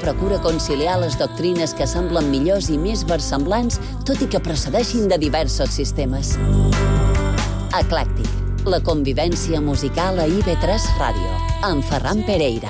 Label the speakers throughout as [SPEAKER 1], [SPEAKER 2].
[SPEAKER 1] procura conciliar les doctrines que semblen millors i més versemblants, tot i que procedeixin de diversos sistemes. Eclèctic, la convivència musical a IB3 Ràdio, amb Ferran Pereira.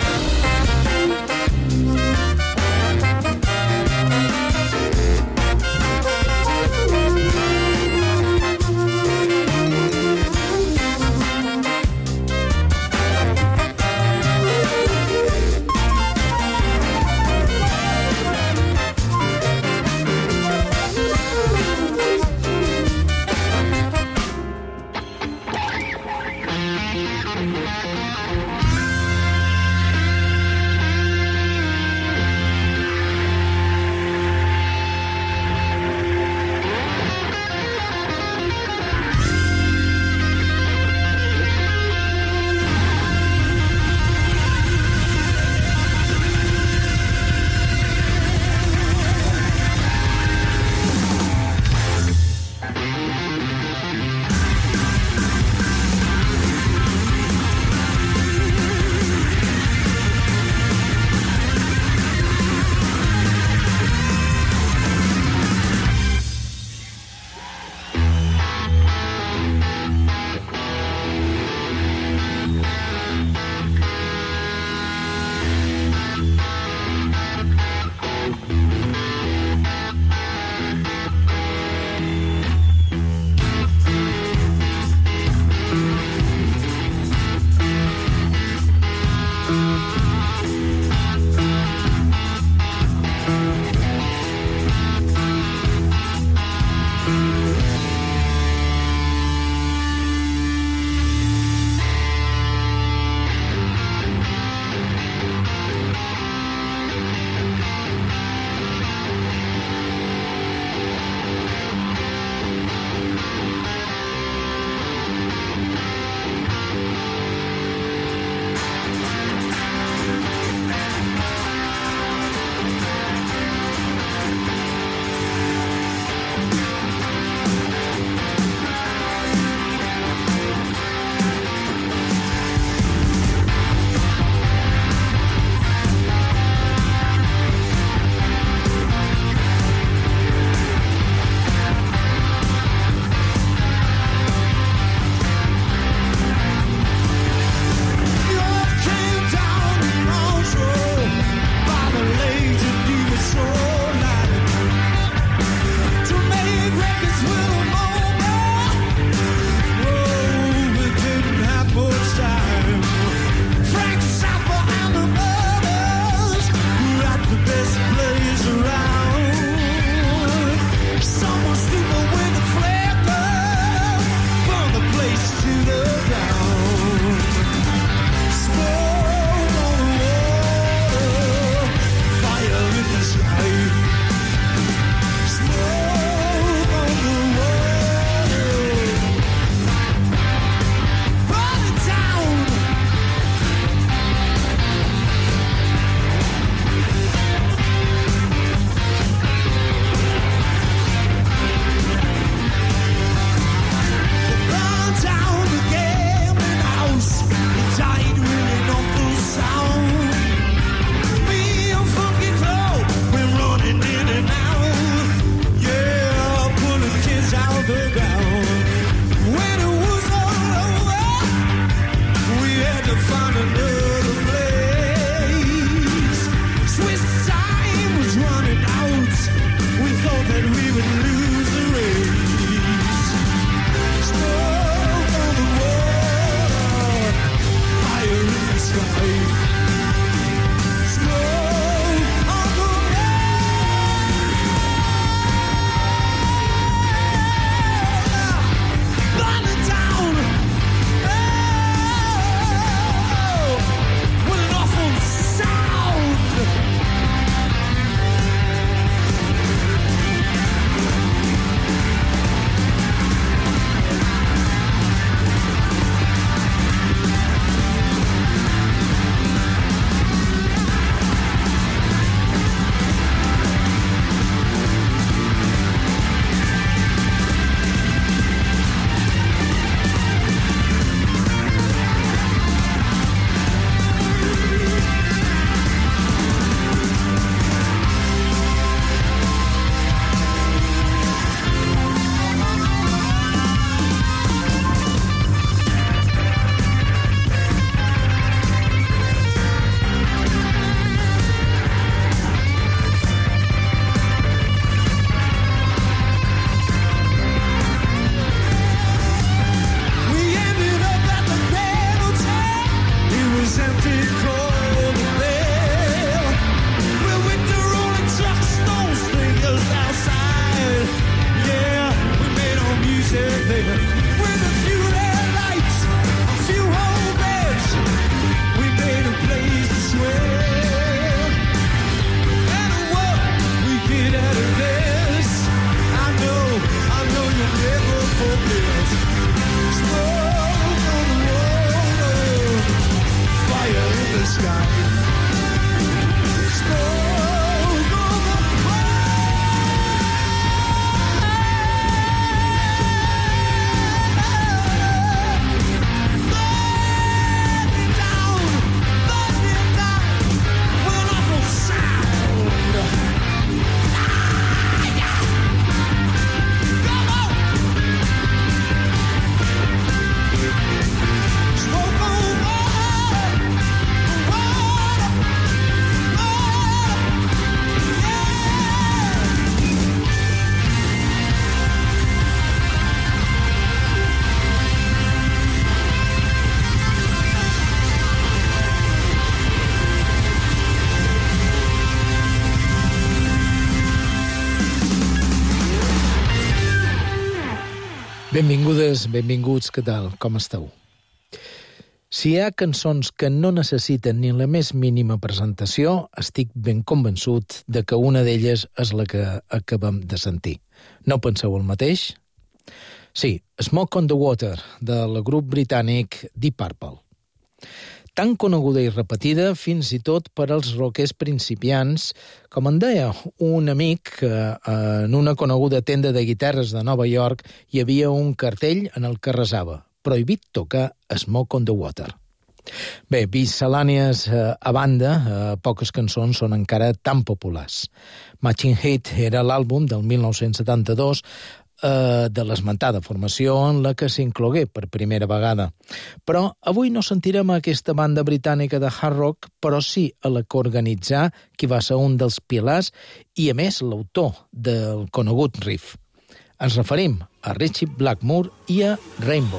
[SPEAKER 2] Benvingudes, benvinguts, què tal? Com esteu? Si hi ha cançons que no necessiten ni la més mínima presentació, estic ben convençut de que una d'elles és la que acabem de sentir. No penseu el mateix? Sí, Smoke on the Water, del grup britànic Deep Purple. Tan coneguda i repetida fins i tot per als rockers principiants, com en deia un amic que en una coneguda tenda de guitarres de Nova York hi havia un cartell en el que resava «Prohibit tocar Smoke on the Water». Bé, miscel·lànies a banda, poques cançons són encara tan populars. Machine Head era l'àlbum del 1972 de l'esmentada formació en la que s'inclogué per primera vegada. Però avui no sentirem aquesta banda britànica de hard rock, però sí a la que organitzà qui va ser un dels pilars i, a més, l'autor del conegut riff. Ens referim a Ritchie Blackmore i a Rainbow.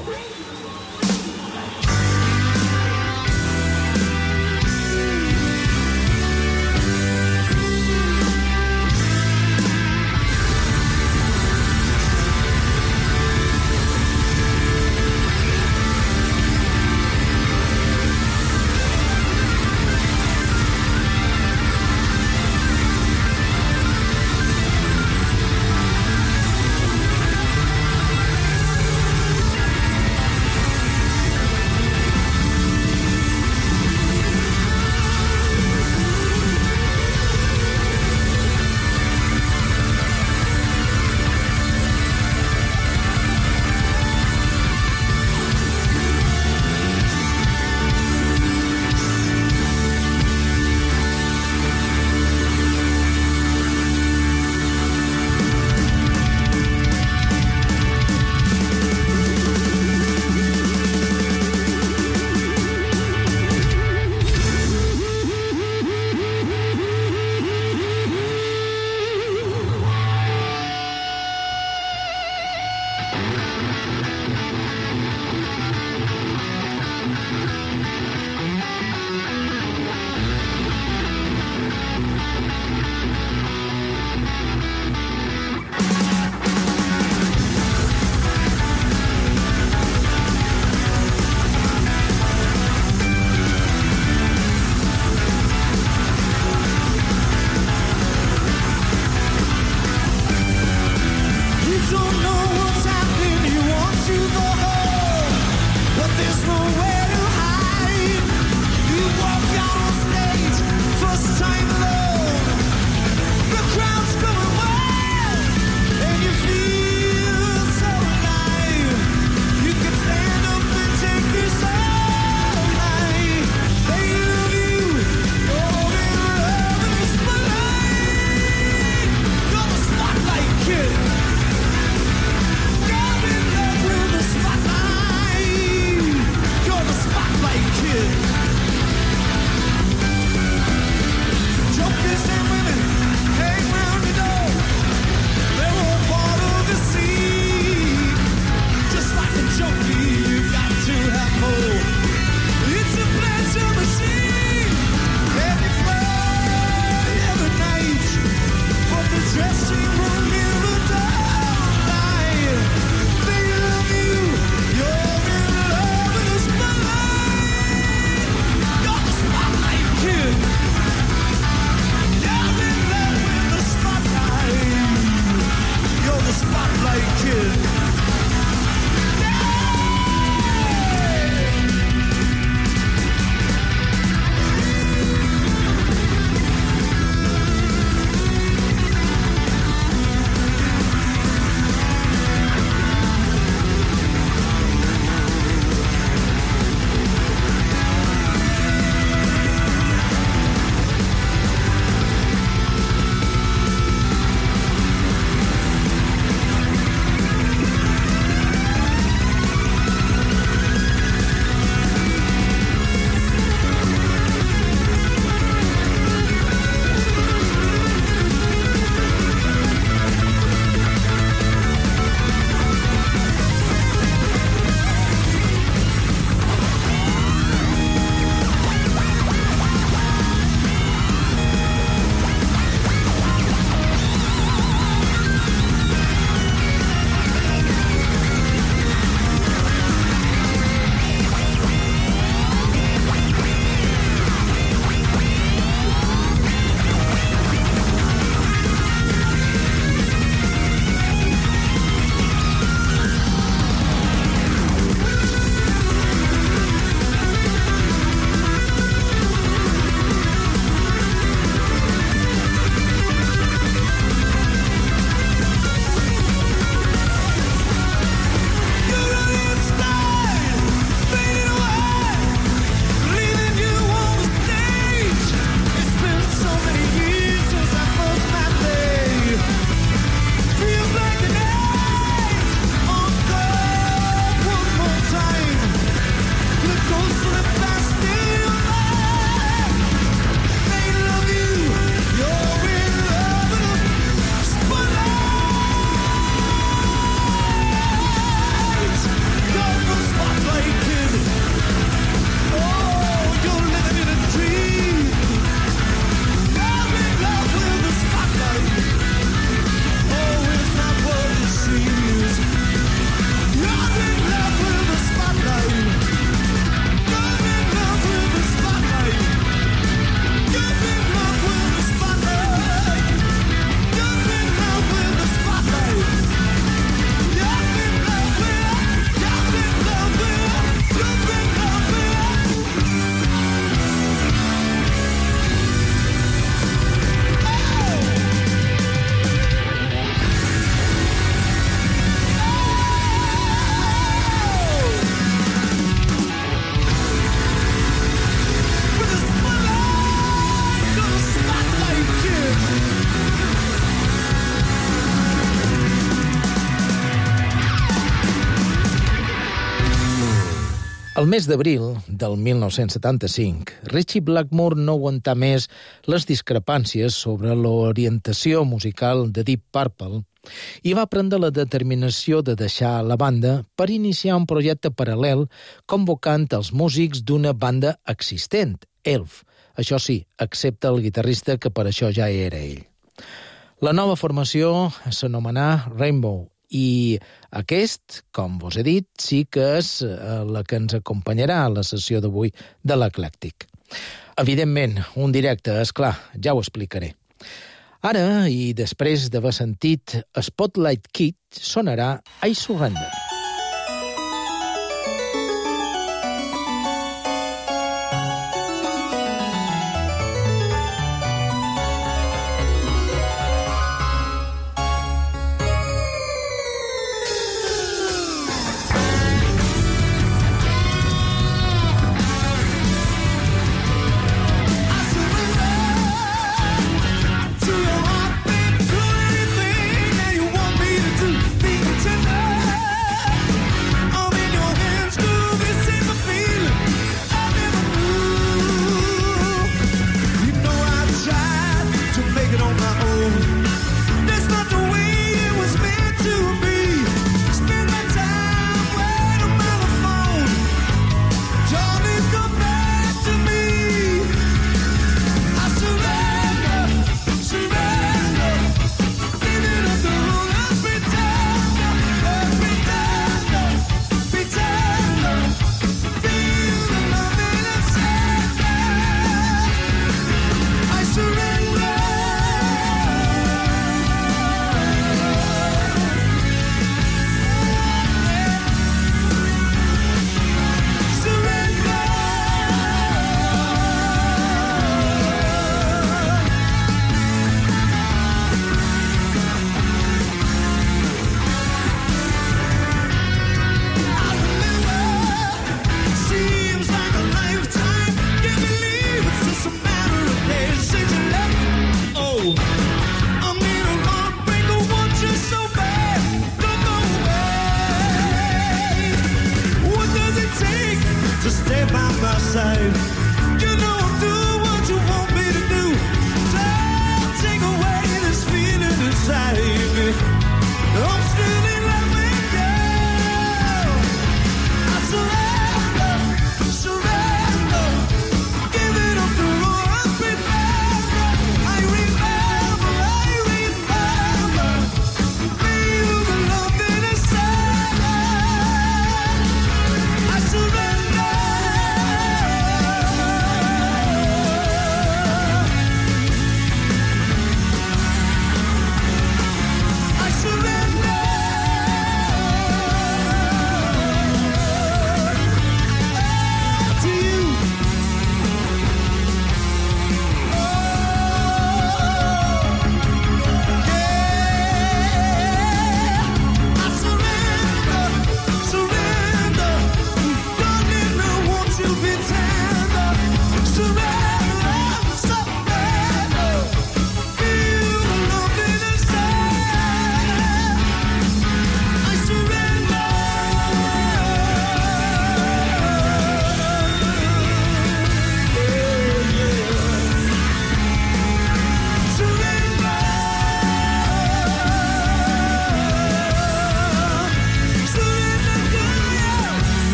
[SPEAKER 2] Al mes d'abril del 1975, Ritchie Blackmore no aguantà més les discrepàncies sobre l'orientació musical de Deep Purple i va prendre la determinació de deixar la banda per iniciar un projecte paral·lel convocant els músics d'una banda existent, Elf. Això sí, excepte el guitarrista, que per això ja era ell. La nova formació s'anomenà Rainbow, i aquest, com vos he dit, sí que és la que ens acompanyarà a la sessió d'avui de l'Eclèctic. Evidentment, un directe, és clar, ja ho explicaré. Ara, i després d'haver sentit Spotlight Kid, sonarà I Surrender.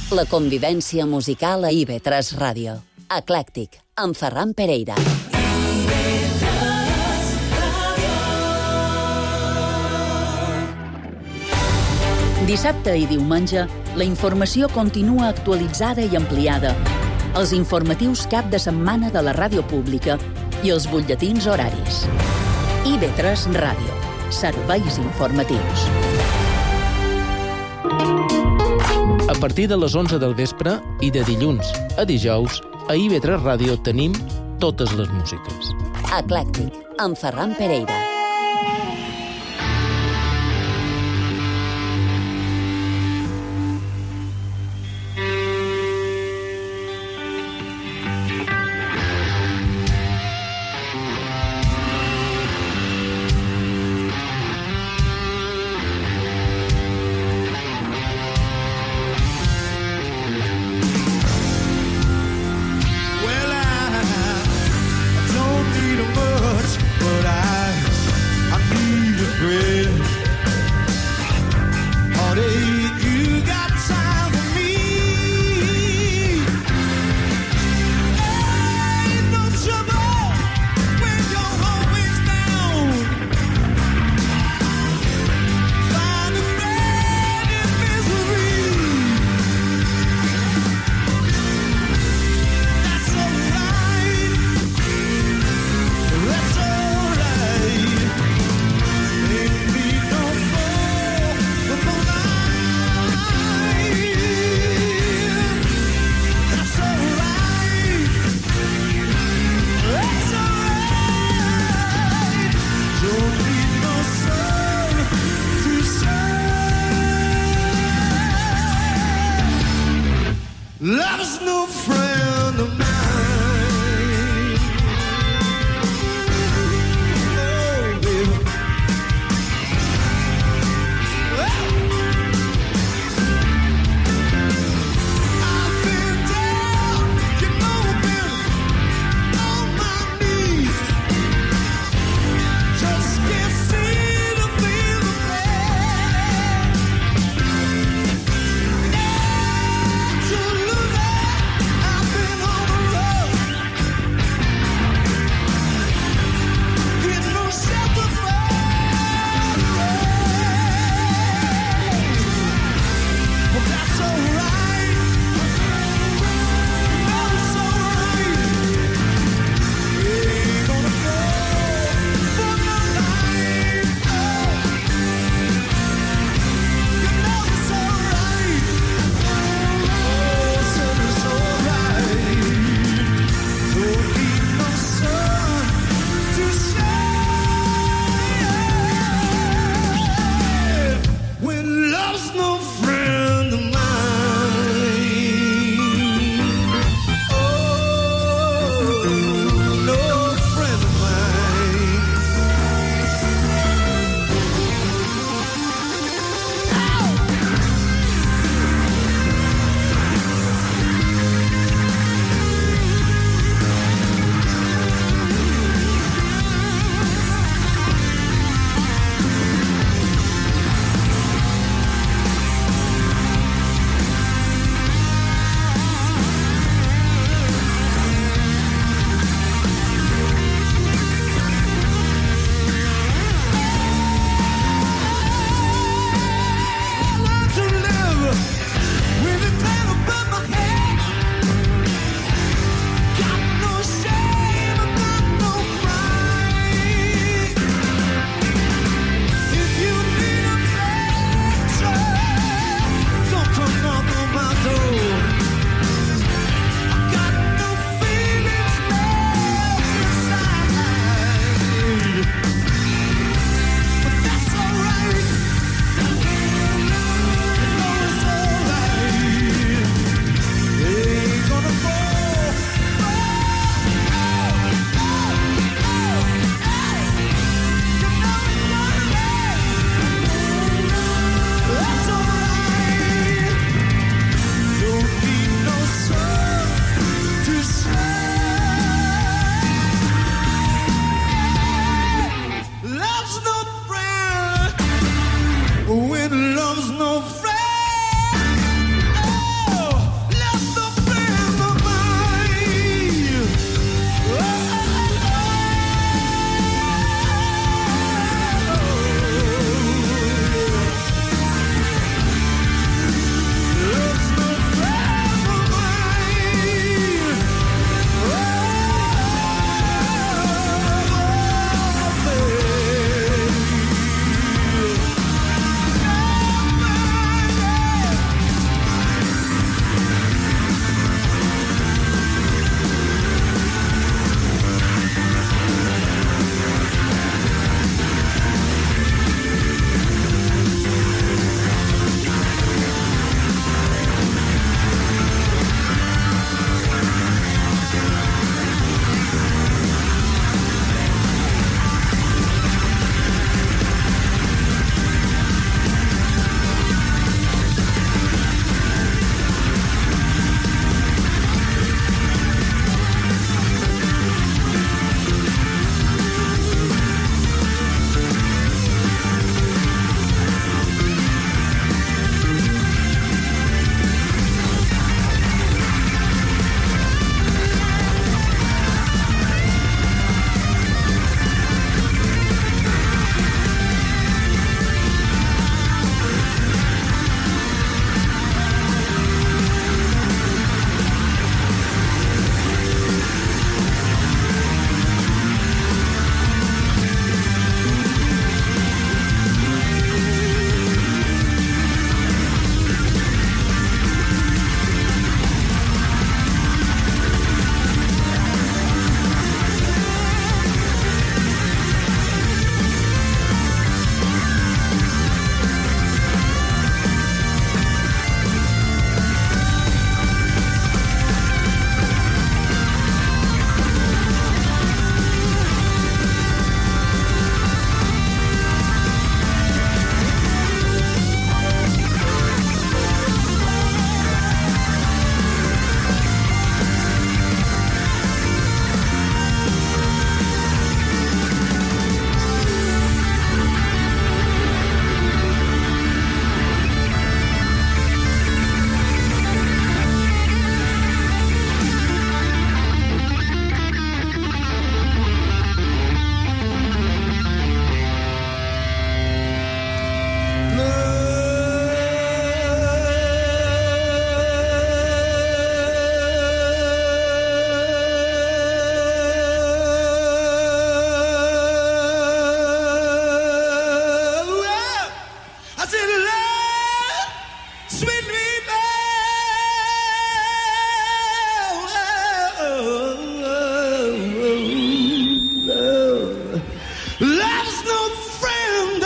[SPEAKER 1] La convivència musical a IB3 Ràdio. Eclèctic, amb Ferran Pereira.
[SPEAKER 3] Dissabte i diumenge, la informació continua actualitzada i ampliada. Els informatius cap de setmana de la ràdio pública i els butlletins horaris. IB3 Ràdio. Serveis informatius.
[SPEAKER 2] A partir de les 11 del vespre i de dilluns a dijous, a IB3 Ràdio tenim totes les músiques.
[SPEAKER 1] Eclèctic, amb Ferran Pereira.
[SPEAKER 4] Love's no friend of mine. Oh, baby. I've been down, you know, been on my knees. Just can't see the feeling there. Absolutely. I've been on the road, with no shelter from the rain. Well, that's alright. That's alright. Ain't gonna go for no night. You know it's alright. Oh, said it's alright. Don't need no sun to shine when love's no friend of mine. Oh, no friend of mine. Sweet Rebel. Love's no friend.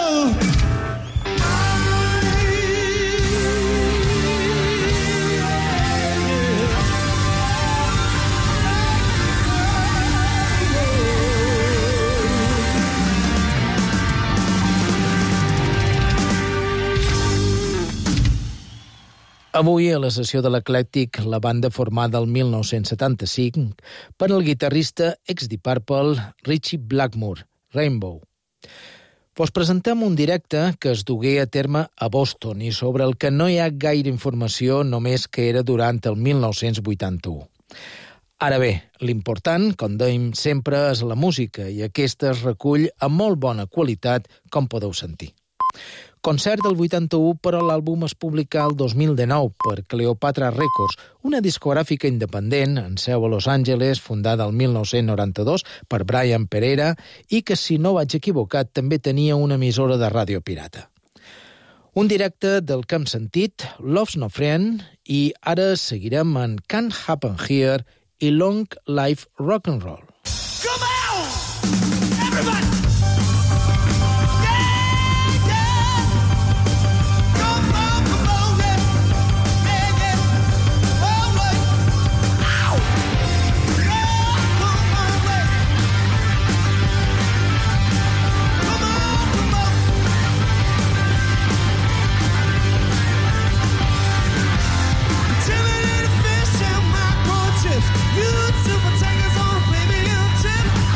[SPEAKER 2] Avui, a la sessió de l'Eclèctic, la banda formada el 1975 per el guitarrista ex-Deep Purple Ritchie Blackmore, Rainbow. Vos presentem un directe que es dugué a terme a Boston i sobre el que no hi ha gaire informació, només que era durant el 1981. Ara bé, l'important, com dèiem sempre, és la música i aquesta es recull amb molt bona qualitat, com podeu sentir. Concert del 81, però l'àlbum es publicà el 2019 per Cleopatra Records, una discogràfica independent en seu a Los Angeles, fundada el 1992 per Brian Perera i que, si no vaig equivocat, també tenia una emissora de ràdio pirata. Un directe del que hem sentit, Love's No Friend, i ara seguirem en Can't Happen Here i Long Life Rock and Roll.
[SPEAKER 4] Come on! Everybody! You super takers on baby, you tip.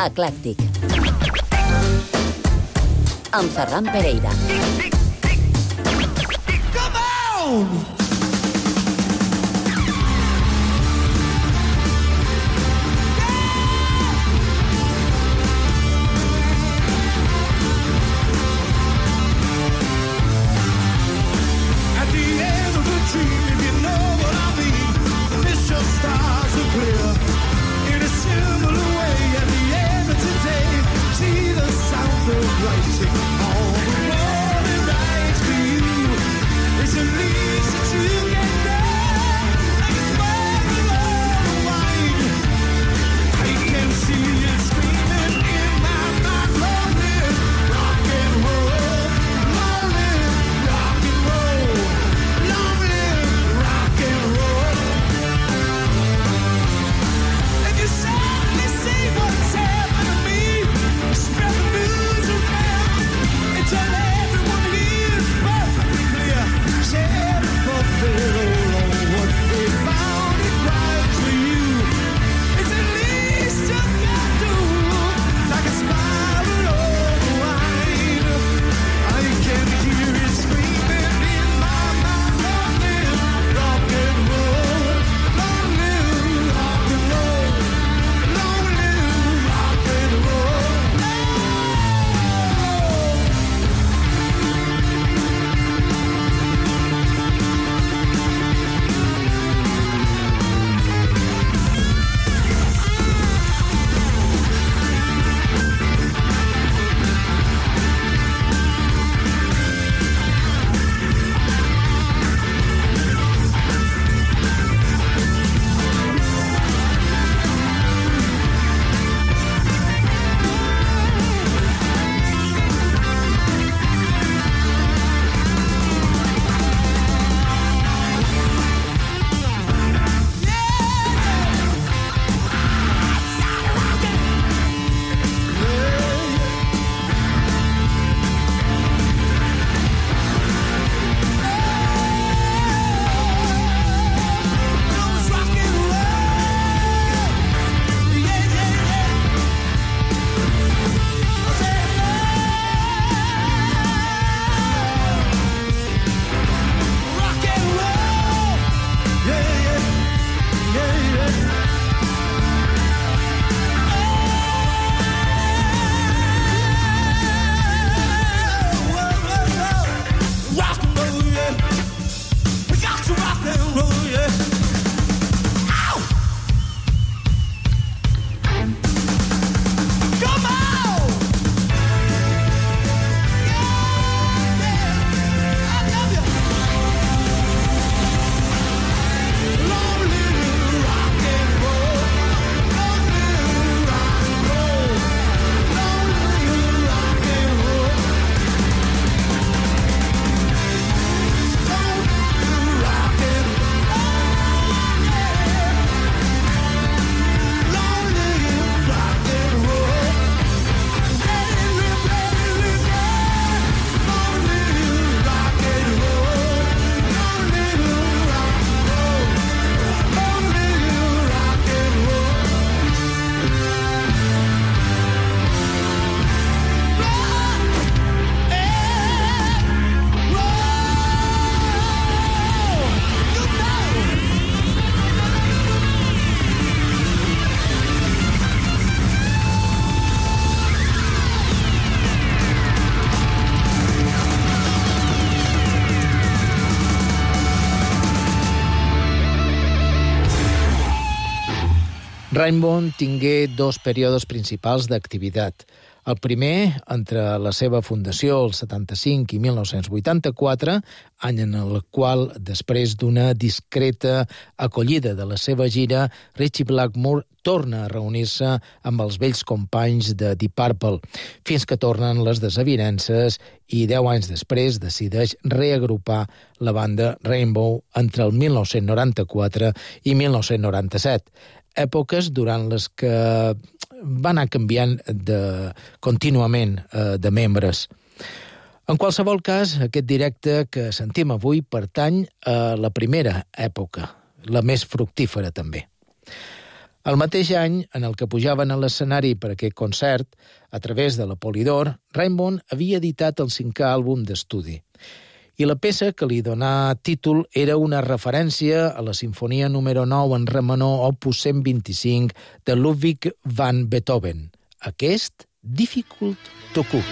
[SPEAKER 1] Eclèctic. Amb Ferran Pereira.
[SPEAKER 4] Come on! At the end of the dream, if you know what I mean, miss your stars are clear. In a similar way, at the end of today, see the sound of writing on the wall and writes for you. It's at least that you get there, like a bottle of wine. I can see you screaming in my mind, lonely rock and roll, lonely rock and roll, lonely rock and roll. If you suddenly see what's happened to me, spread the news around and tell everyone it is perfectly clear. Share the fulfill on what they found it right for you. It's at least you can do, like a spiral of wine. I can hear it screaming in my mind, lonely rock and roll, lonely rock and roll, lonely rock and roll.
[SPEAKER 2] Rainbow tingué dos períodes principals d'activitat. El primer, entre la seva fundació, el 75 i 1984, any en el qual, després d'una discreta acollida de la seva gira, Ritchie Blackmore torna a reunir-se amb els vells companys de Deep Purple, fins que tornen les desavinences i 10 anys després decideix reagrupar la banda Rainbow entre el 1994 i 1997, èpoques durant les que va anar canviant contínuament de membres. En qualsevol cas, aquest directe que sentim avui pertany a la primera època, la més fructífera també. El mateix any en el que pujaven a l'escenari per aquest concert, a través de la Polydor, Raimon havia editat el 5è àlbum d'estudi. I la peça que li donà títol era una referència a la sinfonia número 9 en re menor opus 125 de Ludwig van Beethoven, aquest Difficult to Cook.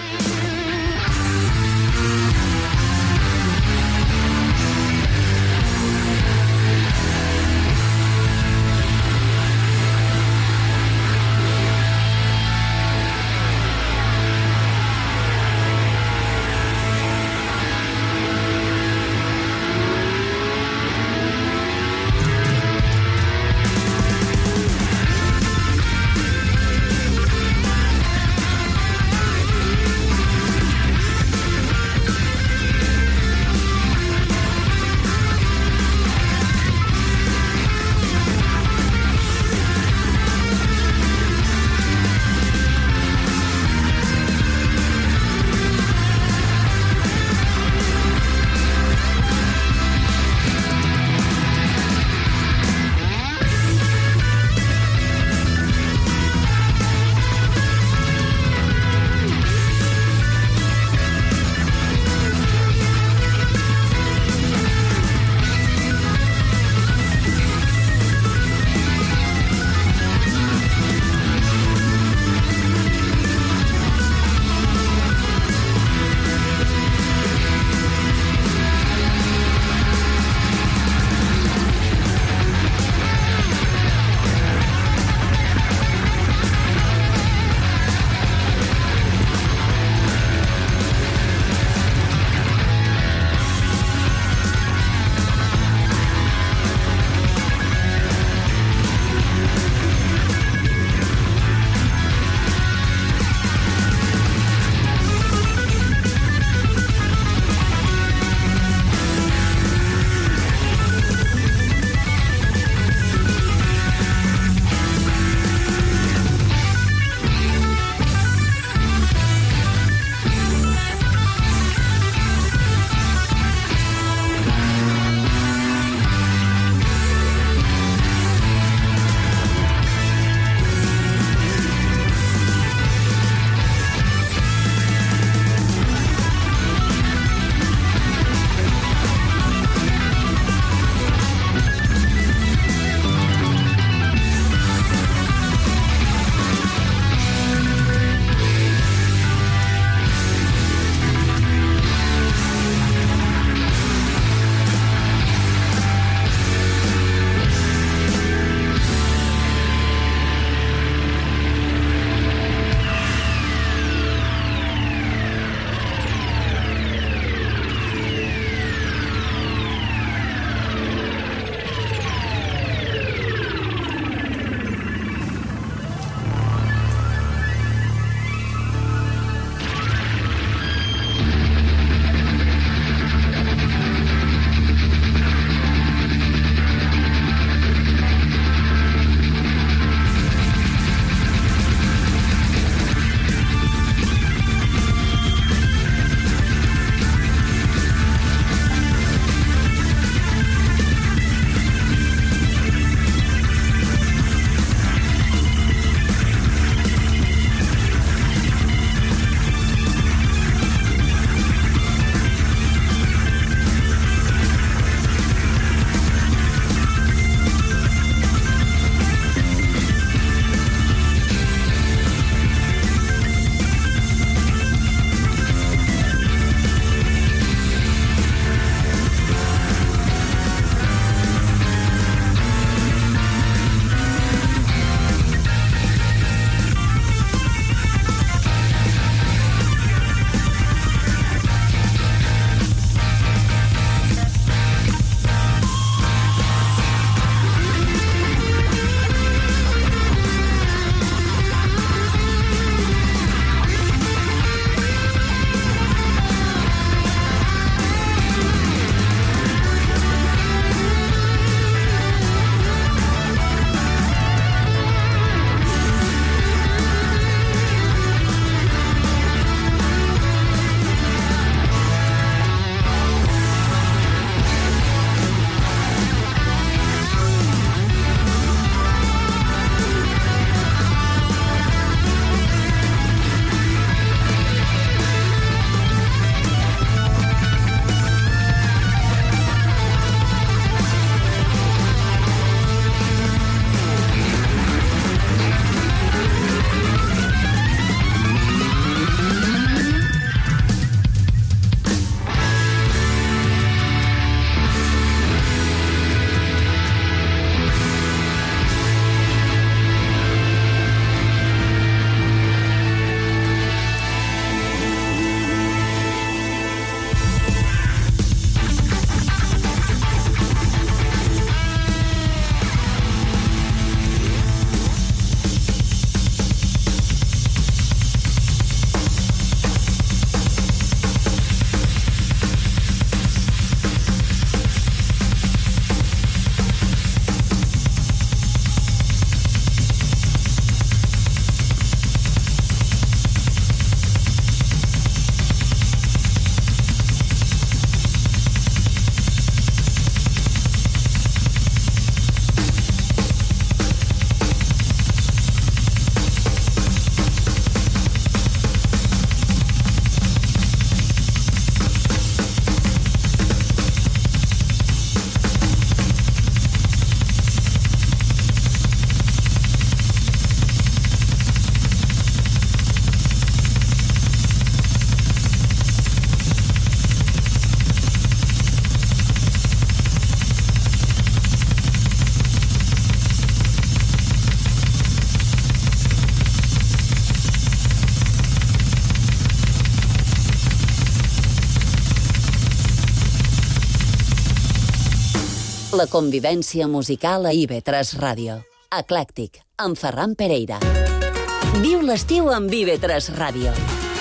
[SPEAKER 1] La convivència musical a IB3 Ràdio. Eclèctic, amb Ferran Pereira. Viu l'estiu amb IB3 Ràdio.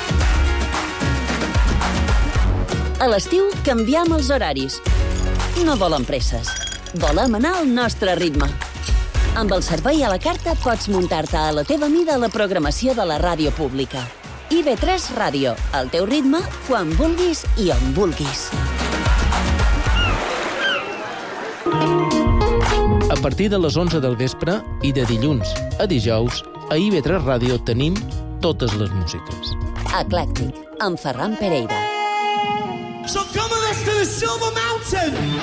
[SPEAKER 1] A l'estiu canviem els horaris. No volem presses. Volem anar al nostre ritme. Amb el servei a la carta pots muntar-te a la teva mida la programació de la ràdio pública. IB3 Ràdio, al teu ritme, quan vulguis i on vulguis.
[SPEAKER 2] A partir de les 11 del vespre i de dilluns a dijous, a IB3 Ràdio tenim totes les músiques.
[SPEAKER 1] Eclèctic, amb Ferran Pereira.
[SPEAKER 4] So come with us to the Silver Mountain.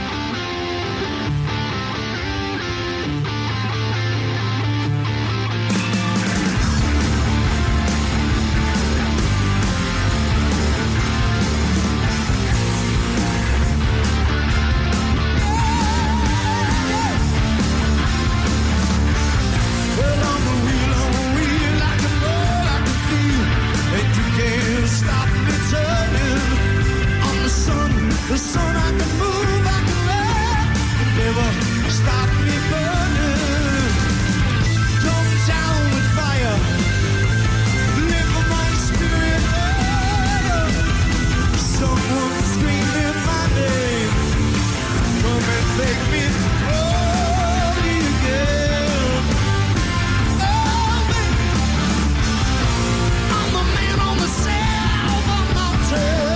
[SPEAKER 4] The sun I can move, I can let, never stop me burning. Come down with fire, lift my spirit higher. Someone screaming my name, come and make me holy again. Oh, baby, I'm the man on the Silver Mountain.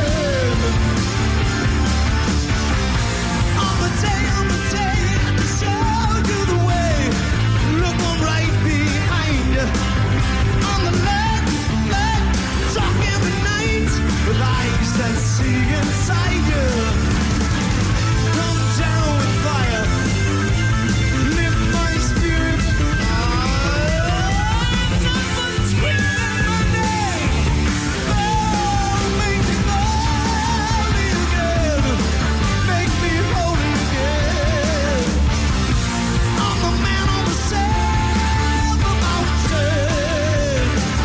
[SPEAKER 4] And see inside you. Come down with fire, lift my spirit. Someone's screaming my name. Oh, make me holy again. Make me holy again. I'm the man on the Silver Mountain.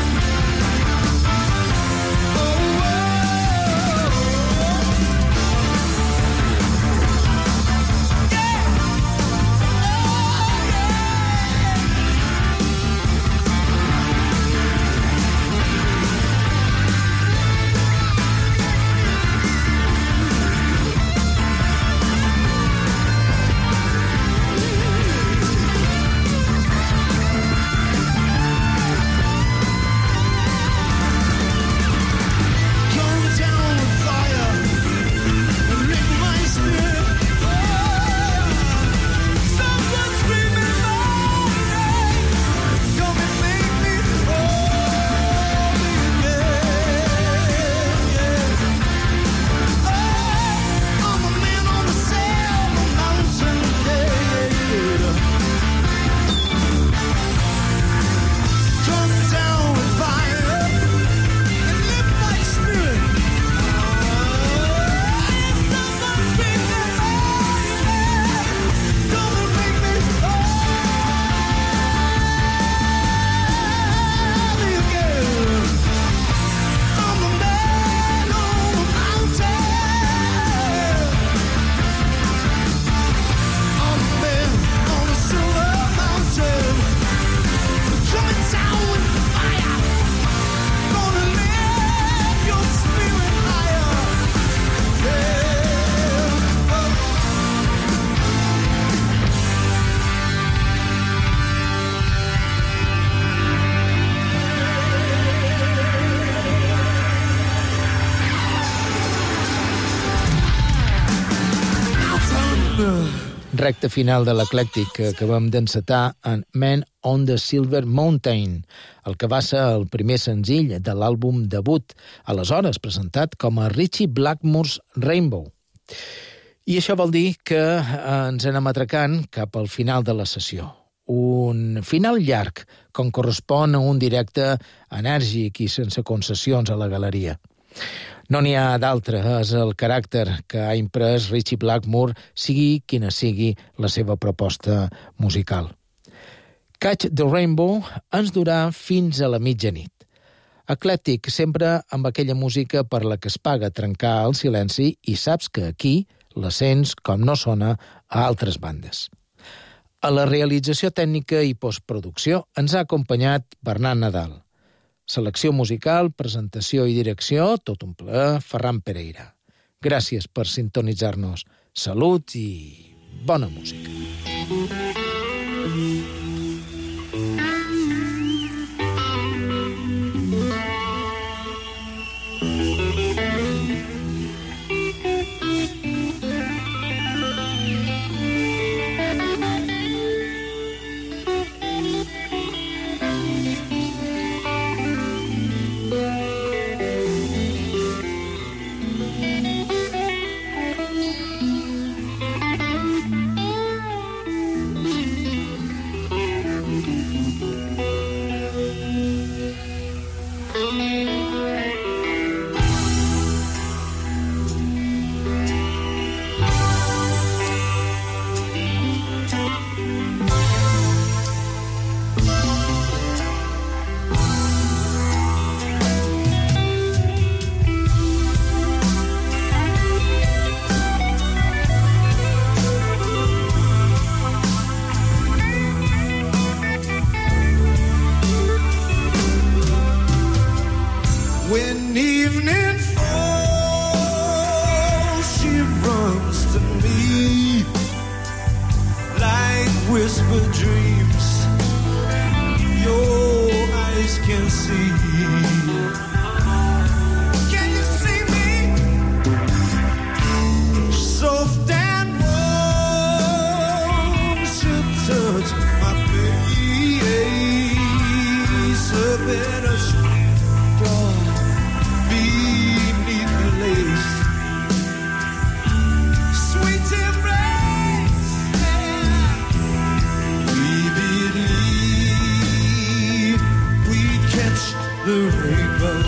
[SPEAKER 2] Recte final de l'Eclèctic que acabem d'encetar en Man on the Silver Mountain, el que va ser el primer senzill de l'àlbum debut, aleshores presentat com a Ritchie Blackmore's Rainbow. I això vol dir que ens anem atracant cap al final de la sessió. Un final llarg, com correspon a un directe enèrgic i sense concessions a la galeria. No n'hi ha d'altre, és el caràcter que ha imprès Ritchie Blackmore, sigui quina sigui la seva proposta musical. Catch the Rainbow ens durà fins a la mitjanit. Eclèctic, sempre amb aquella música per la que es paga trencar el silenci i saps que aquí la sents com no sona a altres bandes. A la realització tècnica i postproducció ens ha acompanyat Bernat Nadal. Selecció musical, presentació i direcció, tot un plaer, Ferran Pereira. Gràcies per sintonitzar-nos. Salut i bona música.
[SPEAKER 4] When evening falls, she runs to me like whispered dreams your eyes can see. Can you see me? Soft and warm, she touch my face, a better straw beneath the lace. Sweet embrace, we believe we'd catch the rainbow.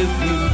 [SPEAKER 4] if you